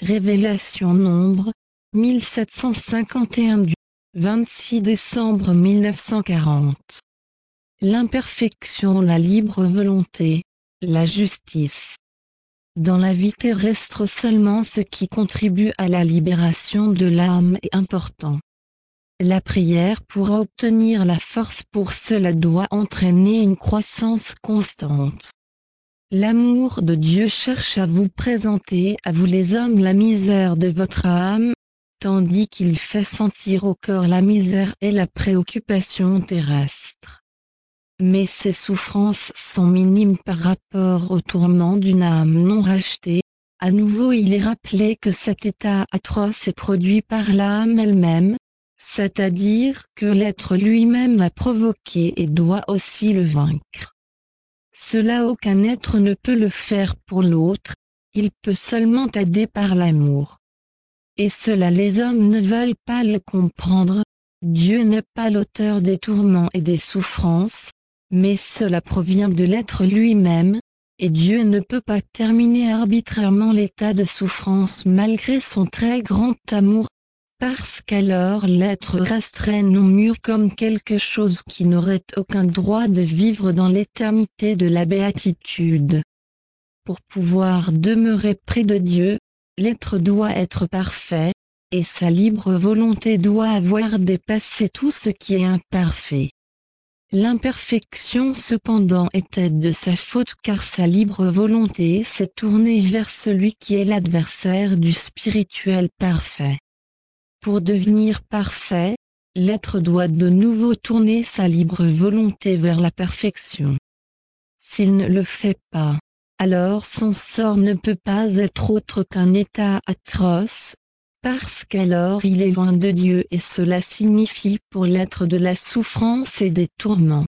Révélation Nombre, 1751 du 26 décembre 1940. L'imperfection, la libre volonté, la justice. Dans la vie terrestre, seulement ce qui contribue à la libération de l'âme est important. La prière pour obtenir la force pour cela doit entraîner une croissance constante. L'amour de Dieu cherche à vous présenter à vous les hommes la misère de votre âme, tandis qu'il fait sentir au corps la misère et la préoccupation terrestre. Mais ces souffrances sont minimes par rapport au tourment d'une âme non rachetée. À nouveau, il est rappelé que cet état atroce est produit par l'âme elle-même, c'est-à-dire que l'être lui-même l'a provoqué et doit aussi le vaincre. Cela, aucun être ne peut le faire pour l'autre, il peut seulement aider par l'amour. Et cela, les hommes ne veulent pas le comprendre. Dieu n'est pas l'auteur des tourments et des souffrances, mais cela provient de l'être lui-même, et Dieu ne peut pas terminer arbitrairement l'état de souffrance malgré son très grand amour, parce qu'alors l'être resterait non mûr comme quelque chose qui n'aurait aucun droit de vivre dans l'éternité de la béatitude. Pour pouvoir demeurer près de Dieu, l'être doit être parfait, et sa libre volonté doit avoir dépassé tout ce qui est imparfait. L'imperfection cependant était de sa faute car sa libre volonté s'est tournée vers celui qui est l'adversaire du spirituel parfait. Pour devenir parfait, l'être doit de nouveau tourner sa libre volonté vers la perfection. S'il ne le fait pas, alors son sort ne peut pas être autre qu'un état atroce, parce qu'alors il est loin de Dieu et cela signifie pour l'être de la souffrance et des tourments.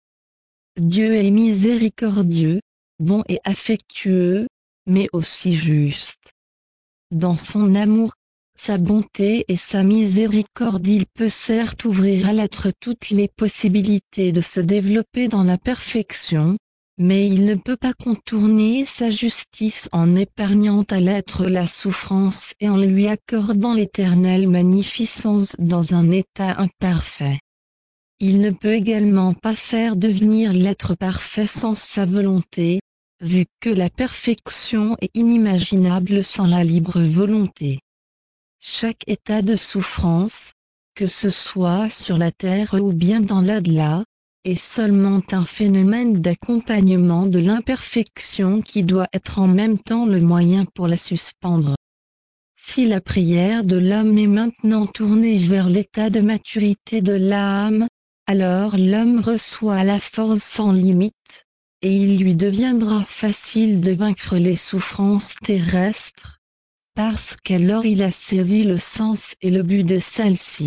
Dieu est miséricordieux, bon et affectueux, mais aussi juste. Dans son amour, sa bonté et sa miséricorde, il peut certes ouvrir à l'être toutes les possibilités de se développer dans la perfection, mais il ne peut pas contourner sa justice en épargnant à l'être la souffrance et en lui accordant l'éternelle magnificence dans un état imparfait. Il ne peut également pas faire devenir l'être parfait sans sa volonté, vu que la perfection est inimaginable sans la libre volonté. Chaque état de souffrance, que ce soit sur la terre ou bien dans l'au-delà, est seulement un phénomène d'accompagnement de l'imperfection qui doit être en même temps le moyen pour la suspendre. Si la prière de l'homme est maintenant tournée vers l'état de maturité de l'âme, alors l'homme reçoit la force sans limite, et il lui deviendra facile de vaincre les souffrances terrestres, parce qu'alors il a saisi le sens et le but de celle-ci.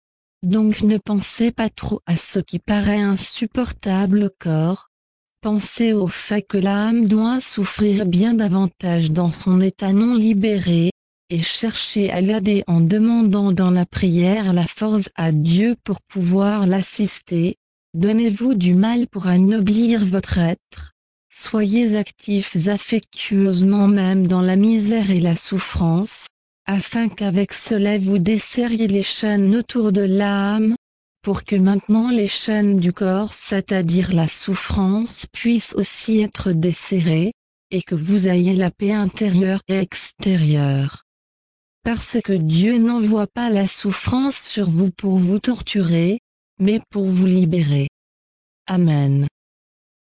Donc ne pensez pas trop à ce qui paraît insupportable au corps, pensez au fait que l'âme doit souffrir bien davantage dans son état non libéré, et cherchez à l'aider en demandant dans la prière la force à Dieu pour pouvoir l'assister. Donnez-vous du mal pour anoblir votre être. Soyez actifs affectueusement même dans la misère et la souffrance, afin qu'avec cela vous desserriez les chaînes autour de l'âme, pour que maintenant les chaînes du corps, c'est-à-dire la souffrance, puissent aussi être desserrées, et que vous ayez la paix intérieure et extérieure. Parce que Dieu n'envoie pas la souffrance sur vous pour vous torturer, mais pour vous libérer. Amen.